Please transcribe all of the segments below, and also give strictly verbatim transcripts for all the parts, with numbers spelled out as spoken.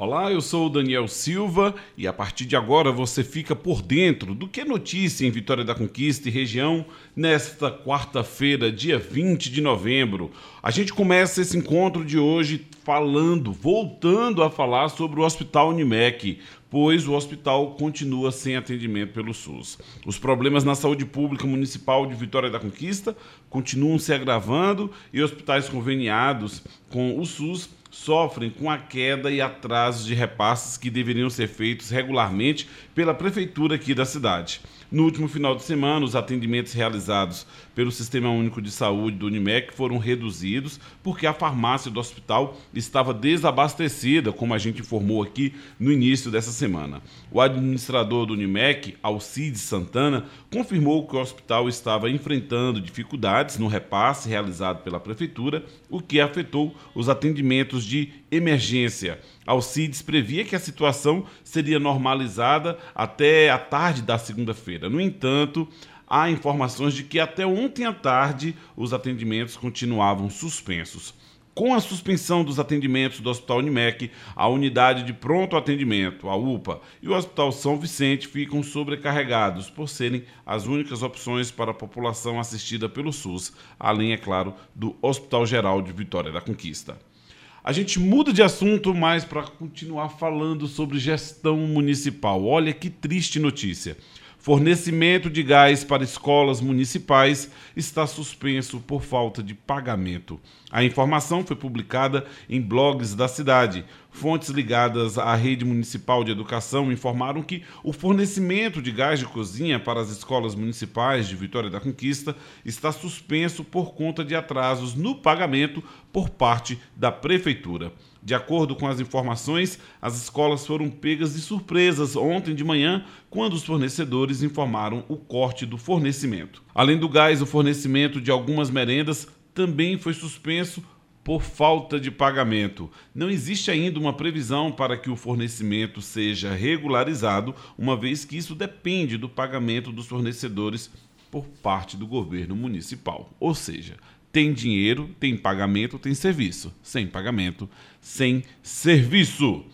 Olá, eu sou o Daniel Silva e a partir de agora você fica por dentro do que é notícia em Vitória da Conquista e região nesta quarta-feira, dia vinte de novembro. A gente começa esse encontro de hoje falando, voltando a falar sobre o Hospital Unimed, pois o hospital continua sem atendimento pelo SUS. Os problemas na saúde pública municipal de Vitória da Conquista continuam se agravando e hospitais conveniados com o SUS sofrem com a queda e atrasos de repasses que deveriam ser feitos regularmente pela prefeitura aqui da cidade. No último final de semana, os atendimentos realizados pelo Sistema Único de Saúde do Unimed foram reduzidos porque a farmácia do hospital estava desabastecida, como a gente informou aqui no início dessa semana. O administrador do Unimed, Alcides Santana, confirmou que o hospital estava enfrentando dificuldades no repasse realizado pela prefeitura, o que afetou os atendimentos de emergência. Alcides previa que a situação seria normalizada até a tarde da segunda-feira. No entanto, há informações de que até ontem à tarde os atendimentos continuavam suspensos. Com a suspensão dos atendimentos do Hospital Unimed, a Unidade de Pronto Atendimento, a U P A, e o Hospital São Vicente ficam sobrecarregados por serem as únicas opções para a população assistida pelo SUS, além, é claro, do Hospital Geral de Vitória da Conquista. A gente muda de assunto, mas para continuar falando sobre gestão municipal. Olha que triste notícia. Fornecimento de gás para escolas municipais está suspenso por falta de pagamento. A informação foi publicada em blogs da cidade. Fontes ligadas à rede municipal de educação informaram que o fornecimento de gás de cozinha para as escolas municipais de Vitória da Conquista está suspenso por conta de atrasos no pagamento por parte da prefeitura. De acordo com as informações, as escolas foram pegas de surpresas ontem de manhã, quando os fornecedores informaram o corte do fornecimento. Além do gás, o fornecimento de algumas merendas também foi suspenso por falta de pagamento. Não existe ainda uma previsão para que o fornecimento seja regularizado, uma vez que isso depende do pagamento dos fornecedores por parte do governo municipal. Ou seja, tem dinheiro, tem pagamento, tem serviço. Sem pagamento, sem serviço.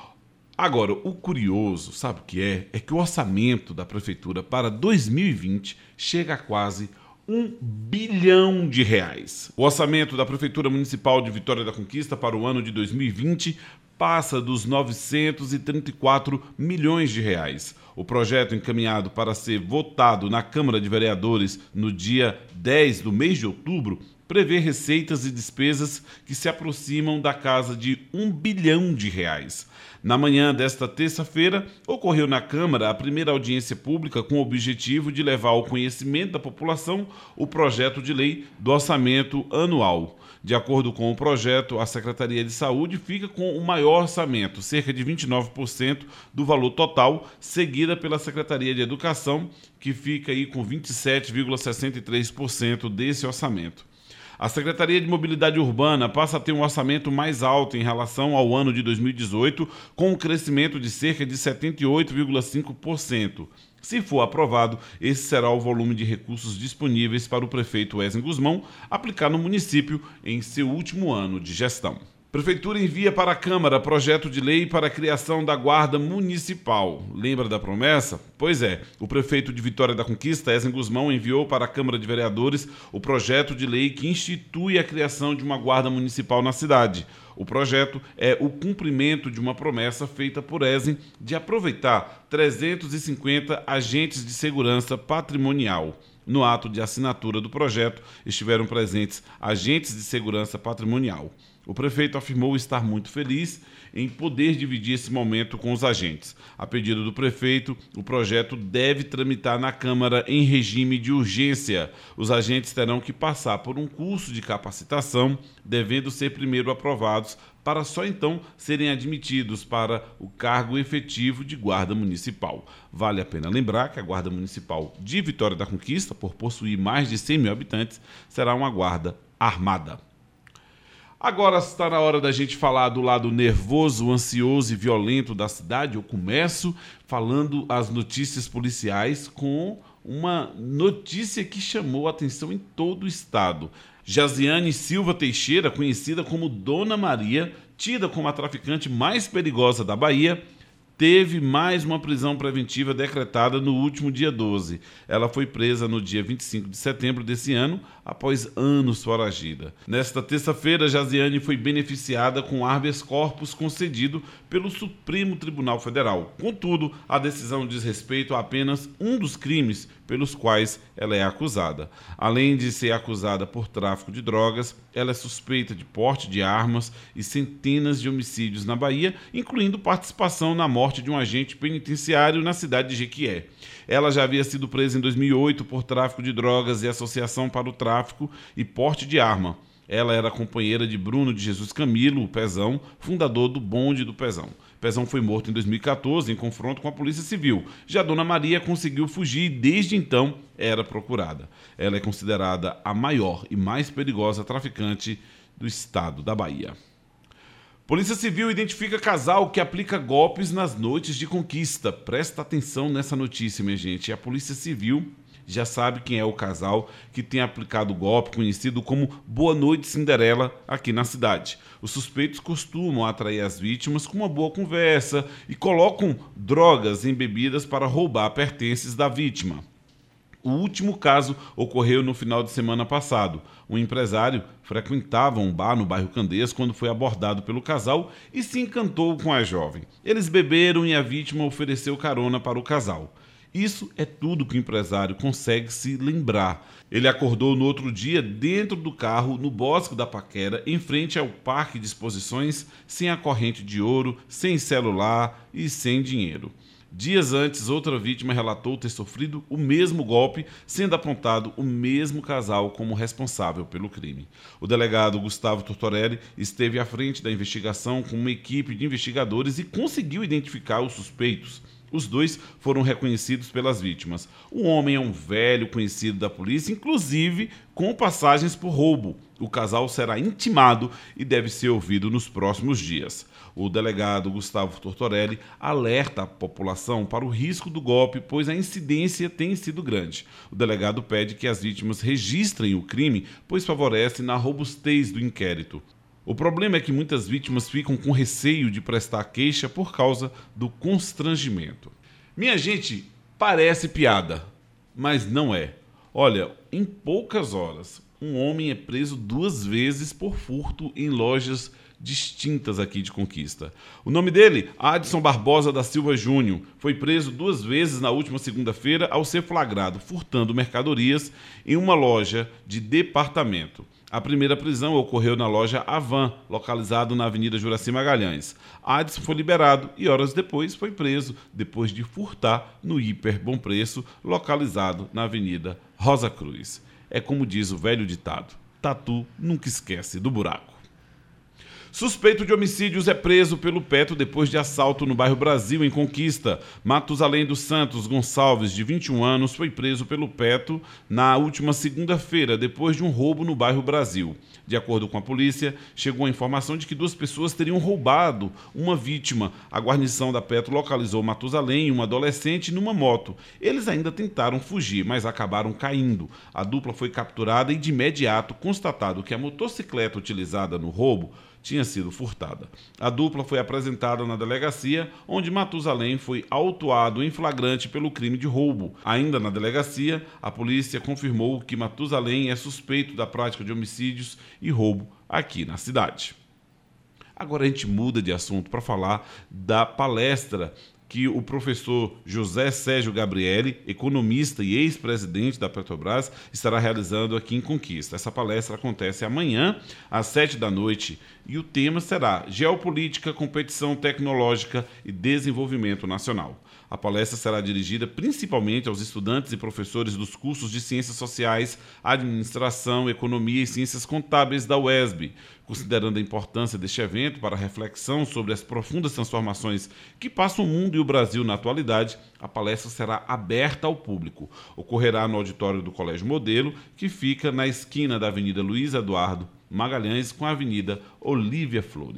Agora, o curioso, sabe o que é? É que o orçamento da prefeitura para dois mil e vinte chega a quase um bilhão de reais. O orçamento da Prefeitura Municipal de Vitória da Conquista para o ano de dois mil e vinte passa dos novecentos e trinta e quatro milhões de reais. O projeto encaminhado para ser votado na Câmara de Vereadores no dia dez do mês de outubro prevê receitas e despesas que se aproximam da casa de um bilhão de reais. Na manhã desta terça-feira, ocorreu na Câmara a primeira audiência pública com o objetivo de levar ao conhecimento da população o projeto de lei do orçamento anual. De acordo com o projeto, a Secretaria de Saúde fica com o maior orçamento, cerca de vinte e nove por cento do valor total, seguida pela Secretaria de Educação, que fica aí com vinte e sete vírgula sessenta e três por cento desse orçamento. A Secretaria de Mobilidade Urbana passa a ter um orçamento mais alto em relação ao ano de dois mil e dezoito, com um crescimento de cerca de setenta e oito vírgula cinco por cento. Se for aprovado, esse será o volume de recursos disponíveis para o prefeito Wesley Guzmão aplicar no município em seu último ano de gestão. Prefeitura envia para a Câmara projeto de lei para a criação da Guarda Municipal. Lembra da promessa? Pois é, o prefeito de Vitória da Conquista, Wesley Guzmão, enviou para a Câmara de Vereadores o projeto de lei que institui a criação de uma Guarda Municipal na cidade. O projeto é o cumprimento de uma promessa feita por Wesley de aproveitar trezentos e cinquenta agentes de segurança patrimonial. No ato de assinatura do projeto, estiveram presentes agentes de segurança patrimonial. O prefeito afirmou estar muito feliz em poder dividir esse momento com os agentes. A pedido do prefeito, o projeto deve tramitar na Câmara em regime de urgência. Os agentes terão que passar por um curso de capacitação, devendo ser primeiro aprovados, para só então serem admitidos para o cargo efetivo de guarda municipal. Vale a pena lembrar que a Guarda Municipal de Vitória da Conquista, por possuir mais de cem mil habitantes, será uma guarda armada. Agora está na hora da gente falar do lado nervoso, ansioso e violento da cidade. Eu começo falando as notícias policiais com uma notícia que chamou a atenção em todo o estado. Jasiane Silva Teixeira, conhecida como Dona Maria, tida como a traficante mais perigosa da Bahia, teve mais uma prisão preventiva decretada no último dia doze. Ela foi presa no dia vinte e cinco de setembro desse ano, após anos foragida. Nesta terça-feira, Jasiane foi beneficiada com habeas corpus concedido pelo Supremo Tribunal Federal. Contudo, a decisão diz respeito a apenas um dos crimes pelos quais ela é acusada. Além de ser acusada por tráfico de drogas, ela é suspeita de porte de armas e centenas de homicídios na Bahia, incluindo participação na morte de um agente penitenciário na cidade de Jequié. Ela já havia sido presa em dois mil e oito por tráfico de drogas e associação para o tráfico e porte de arma. Ela era companheira de Bruno de Jesus Camilo, o Pezão, fundador do Bonde do Pezão. Pezão foi morto em dois mil e quatorze em confronto com a Polícia Civil. Já Dona Maria conseguiu fugir e desde então era procurada. Ela é considerada a maior e mais perigosa traficante do estado da Bahia. Polícia Civil identifica casal que aplica golpes nas noites de conquista. Presta atenção nessa notícia, minha gente. A Polícia Civil já sabe quem é o casal que tem aplicado o golpe conhecido como Boa Noite Cinderela aqui na cidade. Os suspeitos costumam atrair as vítimas com uma boa conversa e colocam drogas em bebidas para roubar pertences da vítima. O último caso ocorreu no final de semana passado. Um empresário frequentava um bar no bairro Candeias quando foi abordado pelo casal e se encantou com a jovem. Eles beberam e a vítima ofereceu carona para o casal. Isso é tudo que o empresário consegue se lembrar. Ele acordou no outro dia dentro do carro, no Bosque da Paquera, em frente ao Parque de Exposições, sem a corrente de ouro, sem celular e sem dinheiro. Dias antes, outra vítima relatou ter sofrido o mesmo golpe, sendo apontado o mesmo casal como responsável pelo crime. O delegado Gustavo Tortorelli esteve à frente da investigação com uma equipe de investigadores e conseguiu identificar os suspeitos. Os dois foram reconhecidos pelas vítimas. O homem é um velho conhecido da polícia, inclusive com passagens por roubo. O casal será intimado e deve ser ouvido nos próximos dias. O delegado Gustavo Tortorelli alerta a população para o risco do golpe, pois a incidência tem sido grande. O delegado pede que as vítimas registrem o crime, pois favorece na robustez do inquérito. O problema é que muitas vítimas ficam com receio de prestar queixa por causa do constrangimento. Minha gente, parece piada, mas não é. Olha, em poucas horas, um homem é preso duas vezes por furto em lojas distintas aqui de Conquista. O nome dele, Adson Barbosa da Silva Júnior, foi preso duas vezes na última segunda-feira ao ser flagrado furtando mercadorias em uma loja de departamento. A primeira prisão ocorreu na loja Avan, localizado na Avenida Juraci Magalhães. Adson foi liberado e horas depois foi preso, depois de furtar no Hiper Bom Preço, localizado na Avenida Rosa Cruz. É como diz o velho ditado, tatu nunca esquece do buraco. Suspeito de homicídios é preso pelo Petro depois de assalto no bairro Brasil, em Conquista. Matusalém dos Santos Gonçalves, de vinte e um anos, foi preso pelo Petro na última segunda-feira, depois de um roubo no bairro Brasil. De acordo com a polícia, chegou a informação de que duas pessoas teriam roubado uma vítima. A guarnição da Petro localizou Matusalém e um adolescente numa moto. Eles ainda tentaram fugir, mas acabaram caindo. A dupla foi capturada e, de imediato, constatado que a motocicleta utilizada no roubo tinha sido furtada. A dupla foi apresentada na delegacia, onde Matusalém foi autuado em flagrante pelo crime de roubo. Ainda na delegacia, a polícia confirmou que Matusalém é suspeito da prática de homicídios e roubo aqui na cidade. Agora a gente muda de assunto para falar da palestra que o professor José Sérgio Gabrielli, economista e ex-presidente da Petrobras, estará realizando aqui em Conquista. Essa palestra acontece amanhã, às sete da noite, e o tema será Geopolítica, Competição Tecnológica e Desenvolvimento Nacional. A palestra será dirigida principalmente aos estudantes e professores dos cursos de Ciências Sociais, Administração, Economia e Ciências Contábeis da U E S B. Considerando a importância deste evento para a reflexão sobre as profundas transformações que passa o mundo e o Brasil na atualidade, a palestra será aberta ao público. Ocorrerá no auditório do Colégio Modelo, que fica na esquina da Avenida Luiz Eduardo Magalhães com a Avenida Olívia Flores.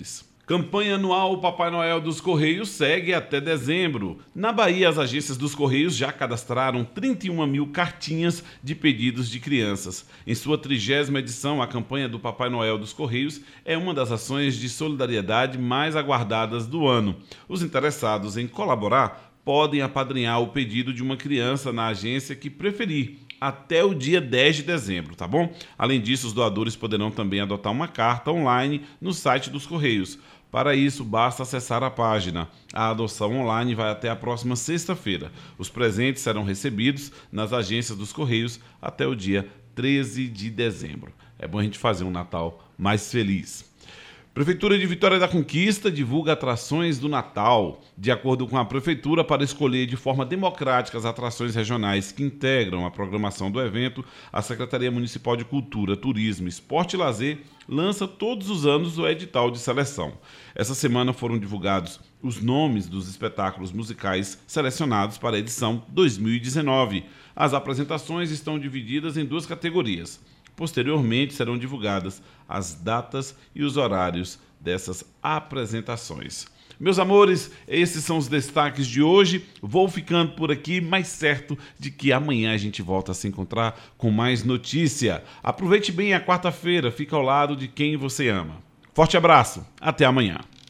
Campanha anual Papai Noel dos Correios segue até dezembro. Na Bahia, as agências dos Correios já cadastraram trinta e uma mil cartinhas de pedidos de crianças. Em sua trigésima edição, a campanha do Papai Noel dos Correios é uma das ações de solidariedade mais aguardadas do ano. Os interessados em colaborar podem apadrinhar o pedido de uma criança na agência que preferir, até o dia dez de dezembro, tá bom? Além disso, os doadores poderão também adotar uma carta online no site dos Correios. Para isso, basta acessar a página. A adoção online vai até a próxima sexta-feira. Os presentes serão recebidos nas agências dos Correios até o dia treze de dezembro. É bom a gente fazer um Natal mais feliz. Prefeitura de Vitória da Conquista divulga atrações do Natal. De acordo com a Prefeitura, para escolher de forma democrática as atrações regionais que integram a programação do evento, a Secretaria Municipal de Cultura, Turismo, Esporte e Lazer lança todos os anos o edital de seleção. Essa semana foram divulgados os nomes dos espetáculos musicais selecionados para a edição dois mil e dezenove. As apresentações estão divididas em duas categorias. Posteriormente, serão divulgadas as datas e os horários dessas apresentações. Meus amores, esses são os destaques de hoje. Vou ficando por aqui, mas certo de que amanhã a gente volta a se encontrar com mais notícia. Aproveite bem a quarta-feira, fica ao lado de quem você ama. Forte abraço, até amanhã.